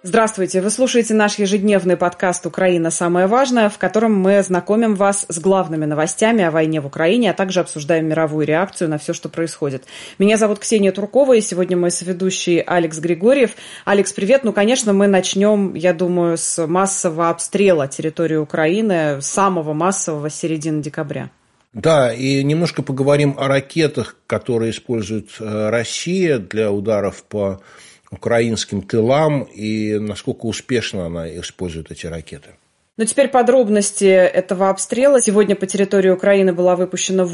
Здравствуйте! Вы слушаете наш ежедневный подкаст «Украина. Самое важное», в котором мы знакомим вас с главными новостями о войне в Украине, а также обсуждаем мировую реакцию на все, что происходит. Меня зовут Ксения Туркова, и сегодня мой соведущий Алекс Григорьев. Алекс, привет! Конечно, мы начнем, я думаю, с массового обстрела территории Украины, самого массового с середины декабря. Да, и немножко поговорим о ракетах, которые использует Россия для ударов по украинским тылам и насколько успешно она использует эти ракеты. Но теперь подробности этого обстрела. Сегодня по территории Украины была выпущена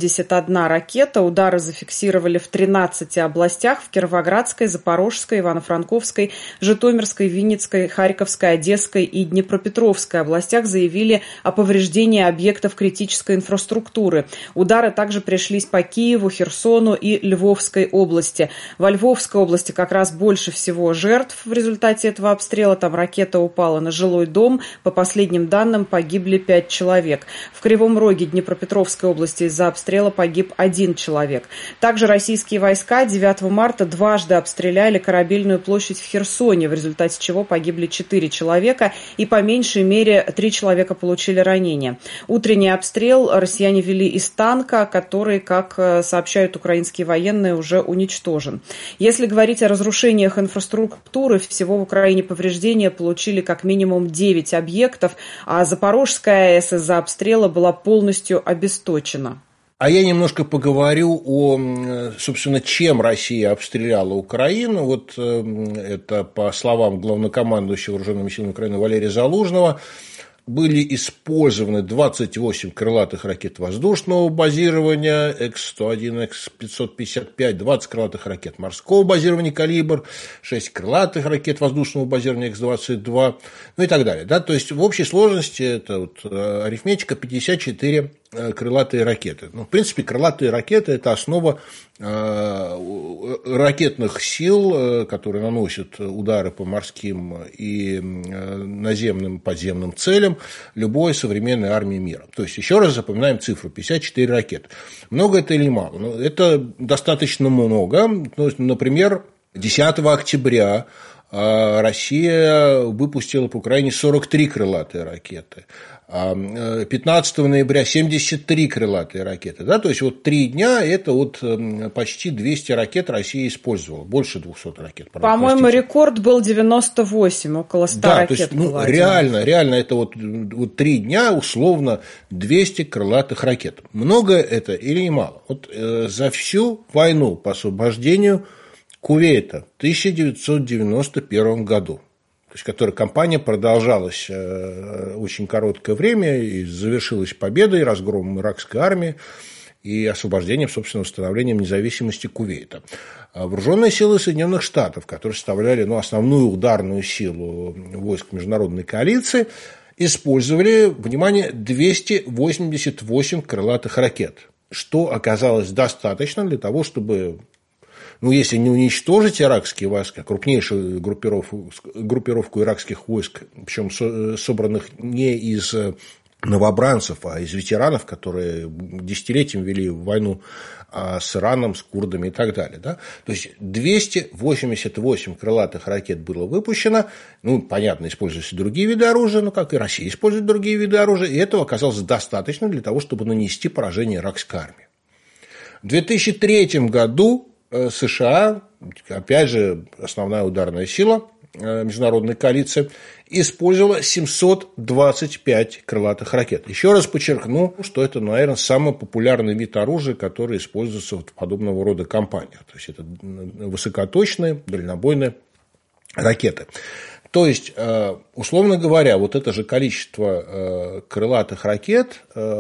81 ракета. Удары зафиксировали в 13 областях: в Кировоградской, Запорожской, Ивано-Франковской, Житомирской, Винницкой, Харьковской, Одесской и Днепропетровской областях. Заявили о повреждении объектов критической инфраструктуры. Удары также пришлись по Киеву, Херсону и Львовской области. Во Львовской области как раз больше всего жертв в результате этого обстрела. Там ракета упала на жилой дом. По последним данным, погибли 5 человек. В Кривом Роге Днепропетровской области из-за обстрела погиб 1 человек. Также российские войска 9 марта дважды обстреляли Корабельную площадь в Херсоне, в результате чего погибли 4 человека и по меньшей мере 3 человека получили ранения. Утренний обстрел россияне вели из танка, который, как сообщают украинские военные, уже уничтожен. Если говорить о разрушениях инфраструктуры, всего в Украине повреждения получили как минимум 9 объектов, а Запорожская АЭС из-за обстрела была полностью обесточена. А я немножко поговорю о, собственно, чем Россия обстреляла Украину. Вот это, по словам главнокомандующего вооруженными силами Украины Валерия Залужного, были использованы 28 крылатых ракет воздушного базирования X-101, X-555, 20 крылатых ракет морского базирования «Калибр», 6 крылатых ракет воздушного базирования X-22, ну и так далее. Да? То есть, в общей сложности, это вот арифметика, 54 крылатые ракеты. Ну, в принципе, крылатые ракеты – это основа ракетных сил, которые наносят удары по морским и наземным, подземным целям любой современной армии мира. То есть, еще раз запоминаем цифру: 54 ракеты. Много это или мало? Ну, это достаточно много. Ну, например, 10 октября Россия выпустила по Украине 43 крылатые ракеты. 15 ноября 73 крылатые ракеты. Да? То есть, вот 3 дня это вот почти 200 ракет Россия использовала. Больше 200 ракет. По-моему, рекорд был 98, около 100 да, ракет. То есть, реально это вот 3 дня условно 200 крылатых ракет. Много это или мало? Вот за всю войну по освобождению Кувейта в 1991 году, то есть, которая кампания продолжалась очень короткое время и завершилась победой, разгромом иракской армии и освобождением, собственно, восстановлением независимости Кувейта. Вооруженные силы Соединенных Штатов, которые составляли основную ударную силу войск международной коалиции, использовали, внимание, 288 крылатых ракет, что оказалось достаточно для того, чтобы, если не уничтожить иракские войска, крупнейшую группировку иракских войск, причем собранных не из новобранцев, а из ветеранов, которые десятилетиями вели войну с Ираном, с курдами и так далее. Да? То есть, 288 крылатых ракет было выпущено. Понятно, используются другие виды оружия, как и Россия использует другие виды оружия, и этого оказалось достаточно для того, чтобы нанести поражение иракской армии. В 2003 году США, опять же, основная ударная сила международной коалиции, использовала 725 крылатых ракет. Еще раз подчеркну, что это, наверное, самый популярный вид оружия, который используется в подобного рода кампаниях. То есть, это высокоточные, дальнобойные ракеты. То есть, условно говоря, вот это же количество крылатых ракет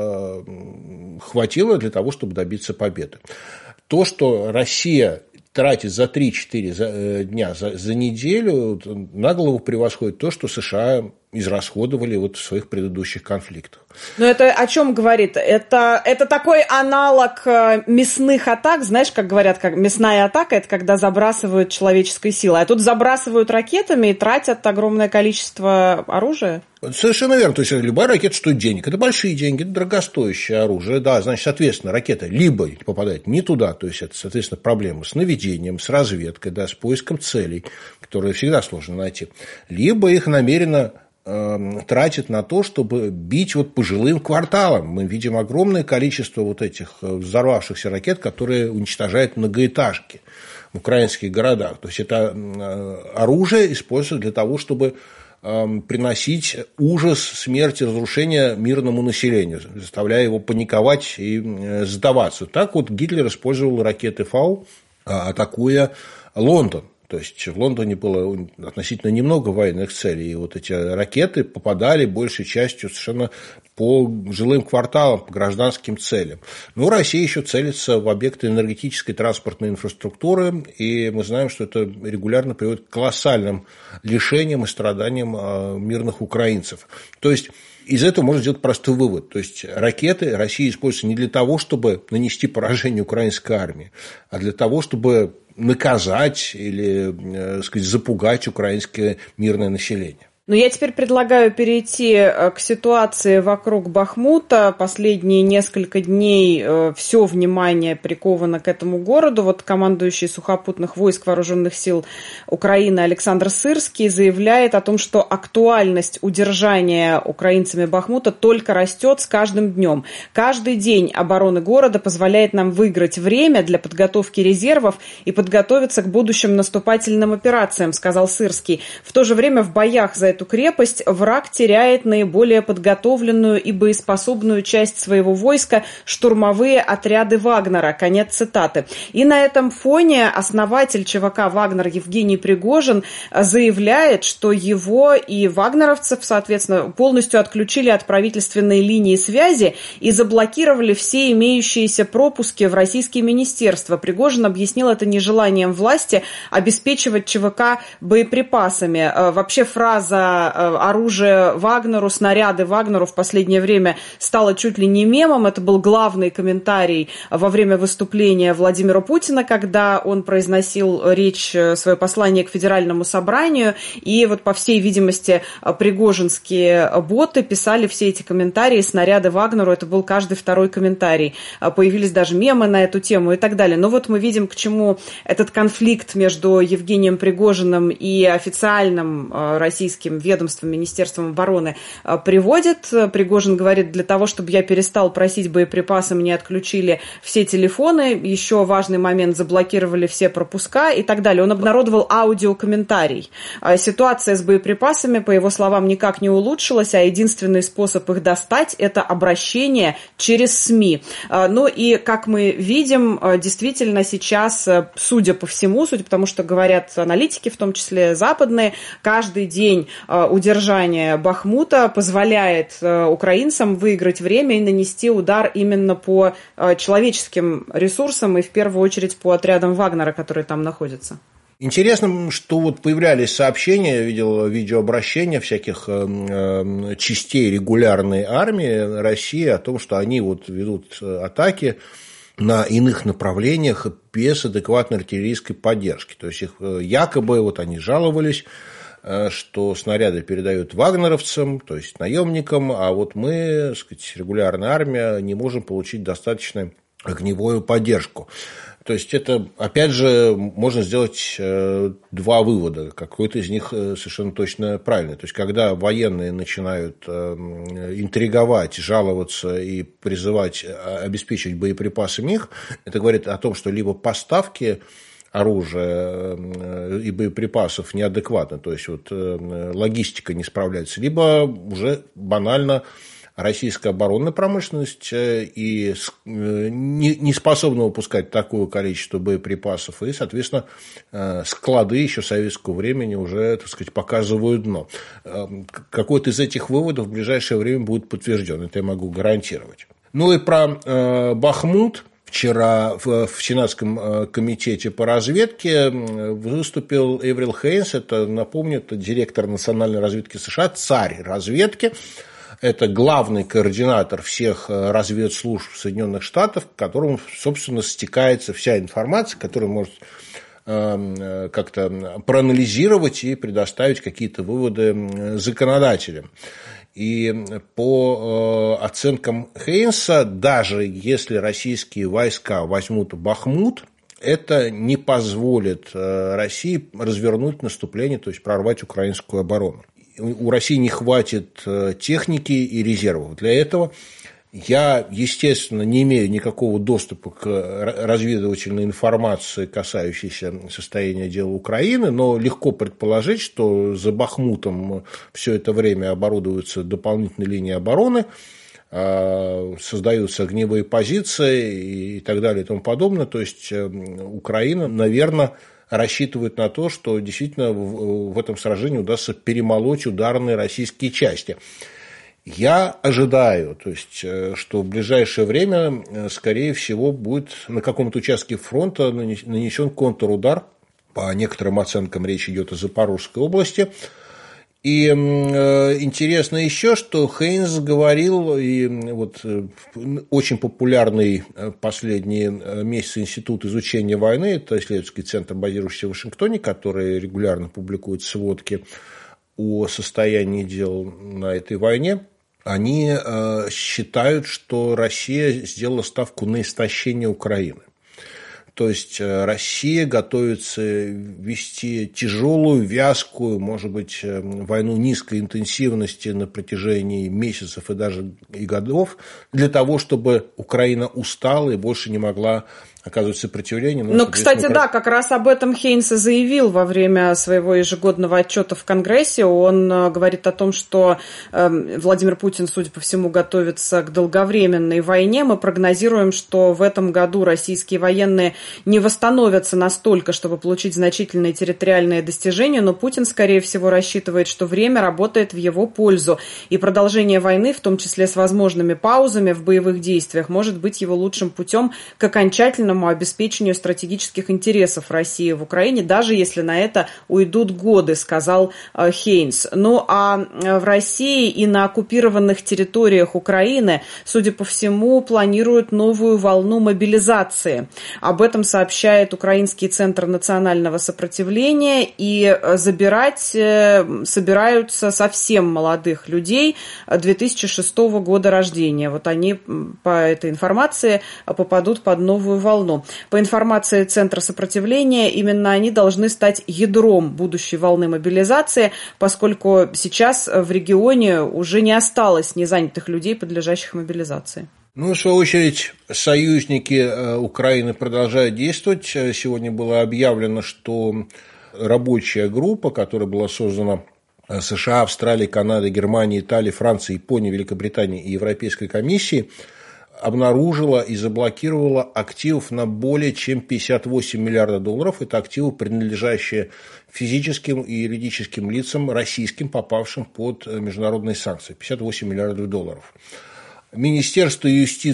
хватило для того, чтобы добиться победы. То, что Россия тратит за 3-4 дня, за неделю, на голову превосходит то, что США израсходовали вот в своих предыдущих конфликтах. Но это о чем говорит? Это такой аналог мясных атак, знаешь, как говорят, как мясная атака, это когда забрасывают человеческой силой, а тут забрасывают ракетами и тратят огромное количество оружия? Совершенно верно. То есть любая ракета стоит денег. Это большие деньги, это дорогостоящее оружие. Да, значит, соответственно, ракета либо попадает не туда, то есть это, соответственно, проблемы с наведением, с разведкой, да, с поиском целей, которые всегда сложно найти, либо их намеренно тратит на то, чтобы бить вот по жилым кварталам. Мы видим огромное количество вот этих взорвавшихся ракет, которые уничтожают многоэтажки в украинских городах. То есть это оружие используется для того, чтобы приносить ужас, смерть и разрушение мирному населению, заставляя его паниковать и сдаваться. Так вот Гитлер использовал ракеты Фау, атакуя Лондон. То есть в Лондоне было относительно немного военных целей, и вот эти ракеты попадали большей частью совершенно по жилым кварталам, по гражданским целям. Но Россия еще целится в объекты энергетической транспортной инфраструктуры, и мы знаем, что это регулярно приводит к колоссальным лишениям и страданиям мирных украинцев. То есть из этого можно сделать простой вывод. То есть ракеты Россия используется не для того, чтобы нанести поражение украинской армии, а для того, чтобы наказать или, сказать, запугать украинское мирное население. Но я теперь предлагаю перейти к ситуации вокруг Бахмута. Последние несколько дней все внимание приковано к этому городу. Вот командующий сухопутных войск Вооруженных сил Украины Александр Сырский заявляет о том, что актуальность удержания украинцами Бахмута только растет с каждым днем. Каждый день обороны города позволяет нам выиграть время для подготовки резервов и подготовиться к будущим наступательным операциям, сказал Сырский. В то же время в боях за эту крепость враг теряет наиболее подготовленную и боеспособную часть своего войска – штурмовые отряды Вагнера. Конец цитаты. И на этом фоне основатель ЧВК «Вагнер» Евгений Пригожин заявляет, что его и вагнеровцев, соответственно, полностью отключили от правительственной линии связи и заблокировали все имеющиеся пропуски в российские министерства. Пригожин объяснил это нежеланием власти обеспечивать ЧВК боеприпасами. Вообще фраза оружие Вагнеру, снаряды Вагнеру в последнее время стало чуть ли не мемом. Это был главный комментарий во время выступления Владимира Путина, когда он произносил речь, свое послание к Федеральному собранию. И вот, по всей видимости, пригожинские боты писали все эти комментарии. Снаряды Вагнеру — это был каждый второй комментарий. Появились даже мемы на эту тему и так далее. Но вот мы видим, к чему этот конфликт между Евгением Пригожиным и официальным российским ведомством, Министерством обороны приводит. Пригожин говорит, для того, чтобы я перестал просить боеприпасы, мне отключили все телефоны, еще важный момент, заблокировали все пропуска и так далее. Он обнародовал аудиокомментарий. Ситуация с боеприпасами, по его словам, никак не улучшилась, а единственный способ их достать – это обращение через СМИ. Ну и, как мы видим, действительно сейчас, судя по всему, судя по тому, что говорят аналитики, в том числе западные, каждый день удержание Бахмута позволяет украинцам выиграть время и нанести удар именно по человеческим ресурсам и в первую очередь по отрядам Вагнера, которые там находятся. Интересно, что вот появлялись сообщения, я видел видеообращения всяких частей регулярной армии России о том, что они вот ведут атаки на иных направлениях без адекватной артиллерийской поддержки. То есть их якобы вот они жаловались, что снаряды передают вагнеровцам, то есть наемникам, а вот мы, так сказать, регулярная армия, не можем получить достаточную огневую поддержку. То есть это, опять же, можно сделать два вывода. Какой-то из них совершенно точно правильный. То есть когда военные начинают интриговать, жаловаться и призывать обеспечить боеприпасами их, это говорит о том, что либо поставки оружия и боеприпасов неадекватно, то есть вот логистика не справляется, либо уже банально российская оборонная промышленность и не способна выпускать такое количество боеприпасов, и, соответственно, склады еще советского времени уже, так сказать, показывают дно. Какой-то из этих выводов в ближайшее время будет подтвержден, это я могу гарантировать. Ну и про Бахмут. В вчера в Сенатском комитете по разведке выступил Эврил Хейнс, это, напомню, это директор национальной разведки США, царь разведки, это главный координатор всех разведслужб Соединенных Штатов, к которому, собственно, стекается вся информация, которая может как-то проанализировать и предоставить какие-то выводы законодателям. И по оценкам Хейнса, даже если российские войска возьмут Бахмут, это не позволит России развернуть наступление, то есть прорвать украинскую оборону. У России не хватит техники и резервов для этого. Я, естественно, не имею никакого доступа к разведывательной информации, касающейся состояния дел Украины, но легко предположить, что за Бахмутом все это время оборудуются дополнительные линии обороны, создаются огневые позиции и так далее и тому подобное. То есть Украина, наверное, рассчитывает на то, что действительно в этом сражении удастся перемолоть ударные российские части. Я ожидаю, то есть, что в ближайшее время, скорее всего, будет на каком-то участке фронта нанесен контрудар. По некоторым оценкам речь идет о Запорожской области. И интересно еще, что Хейнс говорил, и вот очень популярный последние месяцы институт изучения войны, это исследовательский центр, базирующийся в Вашингтоне, который регулярно публикует сводки о состоянии дел на этой войне. Они считают, что Россия сделала ставку на истощение Украины. То есть Россия готовится вести тяжелую, вязкую, может быть, войну низкой интенсивности на протяжении месяцев и даже и годов, для того, чтобы Украина устала и больше не могла оказывать сопротивление. Ну, кстати, да, как раз об этом Хейнс и заявил во время своего ежегодного отчета в Конгрессе. Он говорит о том, что Владимир Путин, судя по всему, готовится к долговременной войне. Мы прогнозируем, что в этом году российские военные не восстановятся настолько, чтобы получить значительные территориальные достижения, но Путин, скорее всего, рассчитывает, что время работает в его пользу. И продолжение войны, в том числе с возможными паузами в боевых действиях, может быть его лучшим путем к окончательному обеспечению стратегических интересов России в Украине, даже если на это уйдут годы, сказал Хейнс. Ну а в России и на оккупированных территориях Украины, судя по всему, планируют новую волну мобилизации. Об этом сообщает Украинский центр национального сопротивления, и забирать собираются совсем молодых людей 2006 года рождения. Вот они по этой информации попадут под новую волну. По информации Центра сопротивления, именно они должны стать ядром будущей волны мобилизации, поскольку сейчас в регионе уже не осталось незанятых людей, подлежащих мобилизации. Ну, в свою очередь, союзники Украины продолжают действовать. Сегодня было объявлено, что рабочая группа, которая была создана США, Австралией, Канадой, Германией, Италией, Францией, Японией, Великобританией и Европейской комиссией, обнаружила и заблокировала активов на более чем 58 миллиардов долларов. Это активы, принадлежащие физическим и юридическим лицам российским, попавшим под международные санкции. 58 миллиардов долларов. Министерство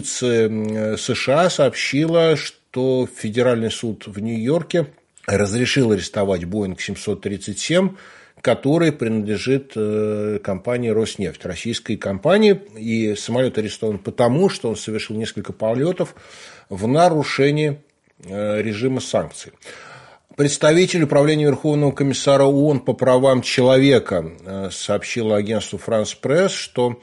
юстиции США сообщило, что Федеральный суд в Нью-Йорке разрешил арестовать Боинг 737, который принадлежит компании «Роснефть», российской компании. И самолет арестован потому, что он совершил несколько полетов в нарушении режима санкций. Представитель Управления Верховного комиссара ООН по правам человека сообщил агентству «Франс Пресс», что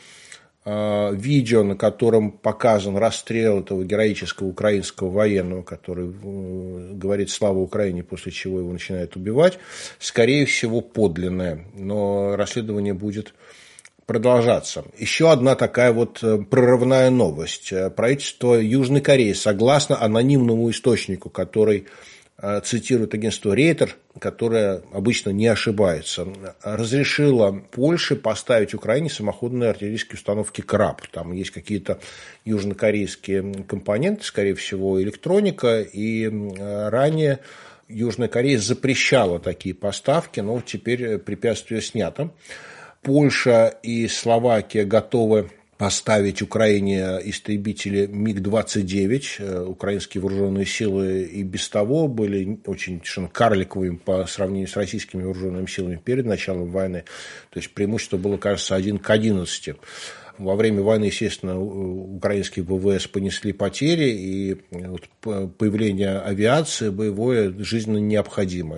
видео, на котором показан расстрел этого героического украинского военного, который говорит «Слава Украине», после чего его начинают убивать, скорее всего, подлинное, но расследование будет продолжаться. Еще одна такая вот прорывная новость. Правительство Южной Кореи, согласно анонимному источнику, который цитирует агентство Рейтер, которое обычно не ошибается, разрешило Польше поставить Украине самоходные артиллерийские установки «Краб». Там есть какие-то южнокорейские компоненты, скорее всего, электроника, и ранее Южная Корея запрещала такие поставки, но теперь препятствие снято. Польша и Словакия готовы поставить Украине истребители МиГ-29. Украинские вооруженные силы и без того были очень карликовыми по сравнению с российскими вооруженными силами перед началом войны. То есть преимущество было, кажется, 1:11. Во время войны, естественно, украинские ВВС понесли потери, и появление авиации боевое жизненно необходимо.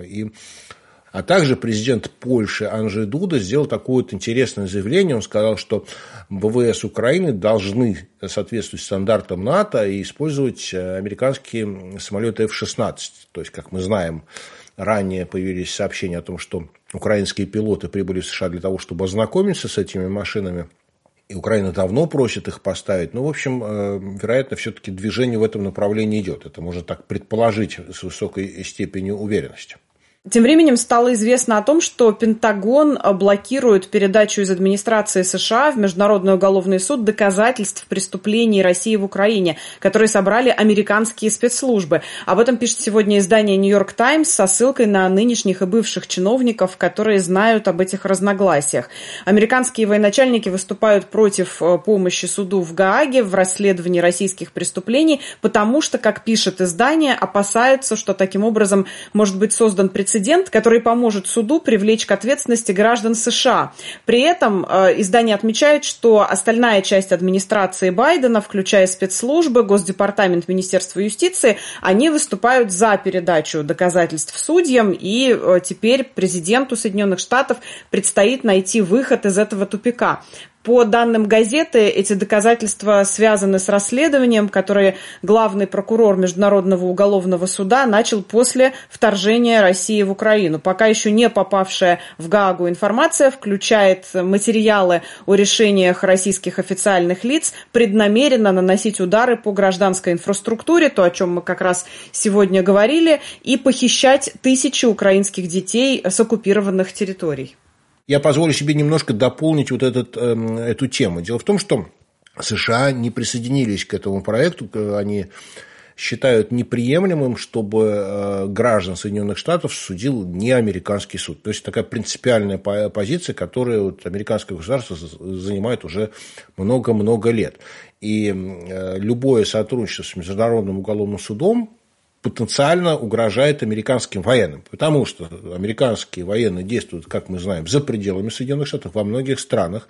А также президент Польши Анджей Дуда сделал такое вот интересное заявление. Он сказал, что ВВС Украины должны соответствовать стандартам НАТО и использовать американские самолеты F-16. То есть, как мы знаем, ранее появились сообщения о том, что украинские пилоты прибыли в США для того, чтобы ознакомиться с этими машинами. И Украина давно просит их поставить. Ну, в общем, вероятно, все-таки движение в этом направлении идет. Это можно так предположить с высокой степенью уверенности. Тем временем стало известно о том, что Пентагон блокирует передачу из администрации США в Международный уголовный суд доказательств преступлений России в Украине, которые собрали американские спецслужбы. Об этом пишет сегодня издание «Нью-Йорк Таймс» со ссылкой на нынешних и бывших чиновников, которые знают об этих разногласиях. Американские военачальники выступают против помощи суду в Гааге в расследовании российских преступлений, потому что, как пишет издание, опасаются, что таким образом может быть создан прецедент, который поможет суду привлечь к ответственности граждан США. При этом издание отмечает, что остальная часть администрации Байдена, включая спецслужбы, Госдепартамент, Министерство юстиции, они выступают за передачу доказательств судьям, и теперь президенту Соединенных Штатов предстоит найти выход из этого тупика. По данным газеты, эти доказательства связаны с расследованием, которое главный прокурор Международного уголовного суда начал после вторжения России в Украину. Пока еще не попавшая в Гаагу информация включает материалы о решениях российских официальных лиц преднамеренно наносить удары по гражданской инфраструктуре, то, о чем мы как раз сегодня говорили, и похищать тысячи украинских детей с оккупированных территорий. Я позволю себе немножко дополнить вот эту тему. Дело в том, что США не присоединились к этому проекту. Они считают неприемлемым, чтобы граждан Соединенных Штатов судил не американский суд. То есть, такая принципиальная позиция, которую американское государство занимает уже много-много лет. И любое сотрудничество с Международным уголовным судом потенциально угрожает американским военным, потому что американские военные действуют, как мы знаем, за пределами Соединенных Штатов во многих странах,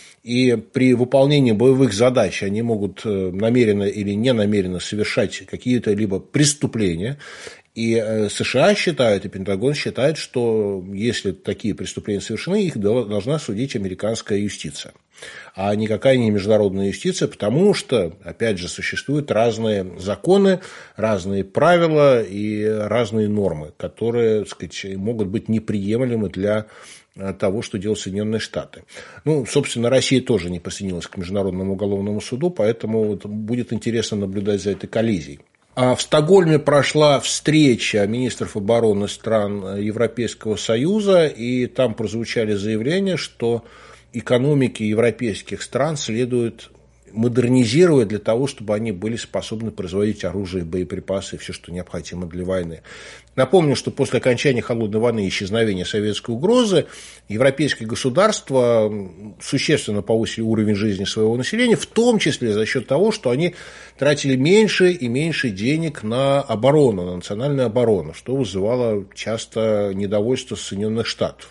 и при выполнении боевых задач они могут намеренно или ненамеренно совершать какие-то либо преступления, и США считают, и Пентагон считает, что если такие преступления совершены, их должна судить американская юстиция, а никакая не международная юстиция, потому что, опять же, существуют разные законы, разные правила и разные нормы, которые, так сказать, могут быть неприемлемы для того, что делают Соединенные Штаты. Ну, собственно, Россия тоже не присоединилась к Международному уголовному суду, поэтому будет интересно наблюдать за этой коллизией. А в Стокгольме прошла встреча министров обороны стран Европейского Союза, и там прозвучали заявления, что экономики европейских стран следует модернизировать для того, чтобы они были способны производить оружие, боеприпасы и все, что необходимо для войны. Напомню, что после окончания холодной войны и исчезновения советской угрозы европейские государства существенно повысили уровень жизни своего населения, в том числе за счет того, что они тратили меньше и меньше денег на оборону, на национальную оборону, что вызывало часто недовольство Соединенных Штатов.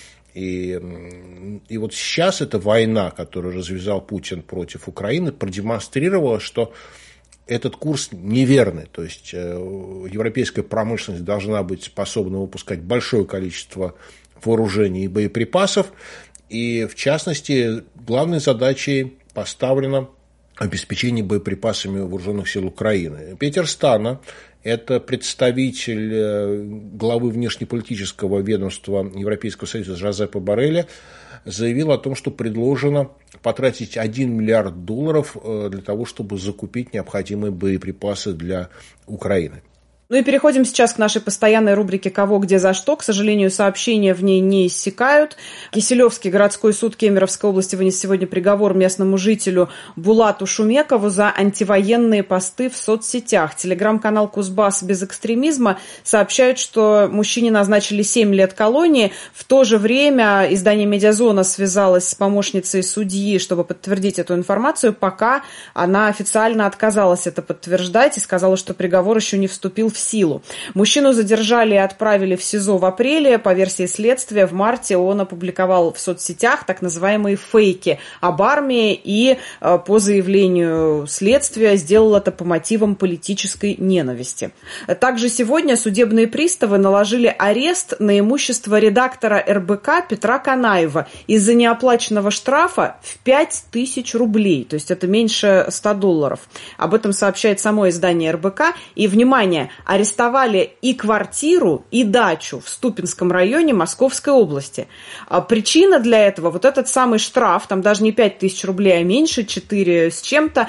И вот сейчас эта война, которую развязал Путин против Украины, продемонстрировала, что этот курс неверный. То есть европейская промышленность должна быть способна выпускать большое количество вооружений и боеприпасов. И в частности, главной задачей поставлено обеспечение боеприпасами вооруженных сил Украины. Петер Стана, это представитель главы внешнеполитического ведомства Европейского Союза Жозепа Борреля, заявил о том, что предложено потратить $1 миллиард для того, чтобы закупить необходимые боеприпасы для Украины. Ну и переходим сейчас к нашей постоянной рубрике «Кого, где, за что». К сожалению, сообщения в ней не иссякают. Киселевский городской суд Кемеровской области вынес сегодня приговор местному жителю Булату Шумекову за антивоенные посты в соцсетях. Телеграм-канал «Кузбасс без экстремизма» сообщает, что мужчине назначили 7 лет колонии. В то же время издание «Медиазона» связалось с помощницей судьи, чтобы подтвердить эту информацию, пока она официально отказалась это подтверждать и сказала, что приговор еще не вступил в силу. Мужчину задержали и отправили в СИЗО в апреле. По версии следствия, в марте он опубликовал в соцсетях так называемые фейки об армии и по заявлению следствия сделал это по мотивам политической ненависти. Также сегодня судебные приставы наложили арест на имущество редактора РБК Петра Канаева из-за неоплаченного штрафа в 5000 рублей, то есть это меньше $100. Об этом сообщает само издание РБК. И, внимание, арестовали и квартиру, и дачу в Ступинском районе Московской области. Причина для этого вот этот самый штраф, там даже не 5000 рублей, а меньше, 4 с чем-то,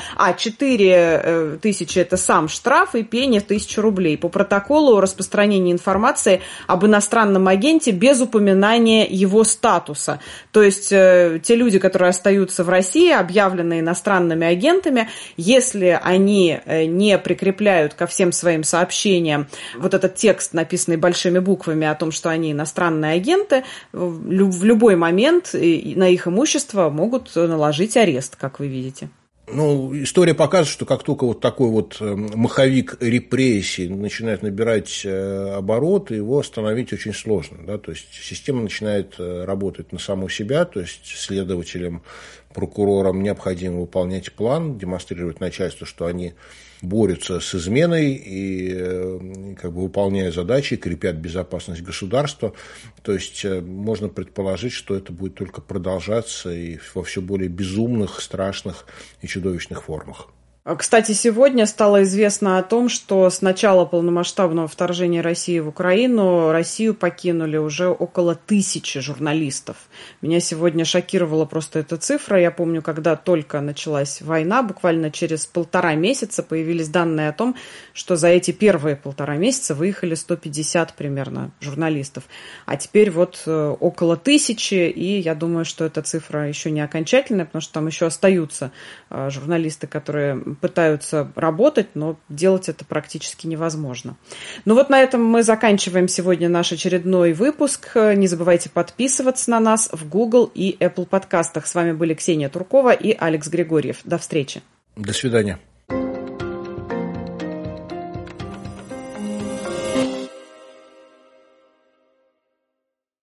4000 это сам штраф и пени 1000 рублей по протоколу о распространении информации об иностранном агенте без упоминания его статуса. То есть те люди, которые остаются в России, объявлены иностранными агентами, если они не прикрепляют ко всем своим сообщениям вот этот текст, написанный большими буквами о том, что они иностранные агенты, в любой момент на их имущество могут наложить арест, как вы видите. Ну, история показывает, что как только вот такой вот маховик репрессий начинает набирать обороты, его остановить очень сложно. Да? То есть система начинает работать на саму себя, то есть следователям, прокурорам необходимо выполнять план, демонстрировать начальству, что они борются с изменой и как бы выполняя задачи, крепят безопасность государства. То есть можно предположить, что это будет только продолжаться и во все более безумных, страшных и чудовищных формах. Кстати, сегодня стало известно о том, что с начала полномасштабного вторжения России в Украину Россию покинули уже около 1000 журналистов. Меня сегодня шокировала просто эта цифра. Я помню, когда только началась война, буквально через 1,5 месяца появились данные о том, что за эти первые 1,5 месяца выехали 150 примерно журналистов. А теперь вот около 1000, и я думаю, что эта цифра еще не окончательная, потому что там еще остаются журналисты, которые пытаются работать, но делать это практически невозможно. Ну вот на этом мы заканчиваем сегодня наш очередной выпуск. Не забывайте подписываться на нас в Google и Apple подкастах. С вами были Ксения Туркова и Алекс Григорьев. До встречи. До свидания.